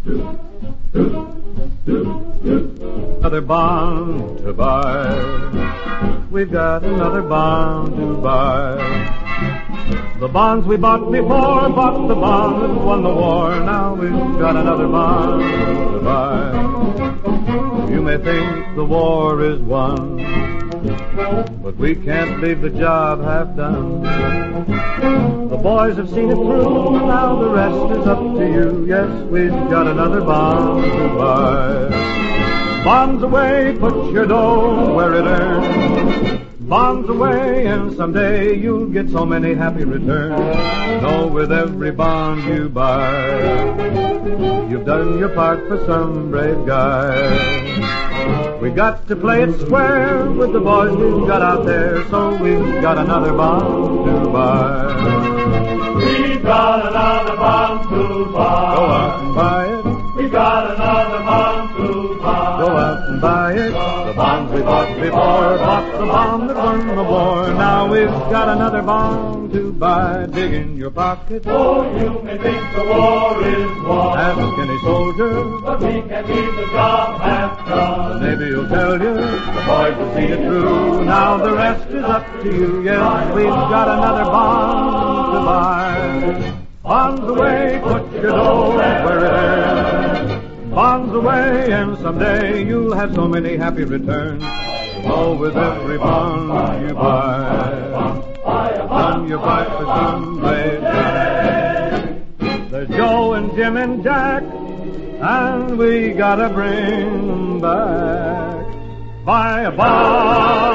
Another bond to buy. We've got another bond to buy. The bonds we bought before bought the bond that won the war. Now we've got another bond to buy. You may think the war is won, but we can't leave the job half done. The boys have seen it through, now the rest is up to you. Yes, we've got another bond to buy. Bonds away, put your dough where it earns. Bonds away, and someday you'll get so many happy returns. Know with every bond you buy, you've done your part for some brave guy. We got to play it square with the boys we've got out there, so we've got another bond to buy. We've got another bond to buy. Go out and buy it. We've got another bond to buy. Go out and buy it. The bonds we bought before bought the bond that won the war. Now we've got another bond to buy. Dig in your pocket. Oh, you may think the war is won. Ask any soldier, but we can leave the job half done. the Navy will tell you. The boys will see it through. Now the rest is up to you. Yes, we've got another bond to buy. Bonds away, put your dough where it is. Bonds away, and someday you'll have so many happy returns. Oh, with every bond you buy, done your part for some brave guy. There's Joe and Jim and Jack, and we gotta bring 'em back. Buy a bond.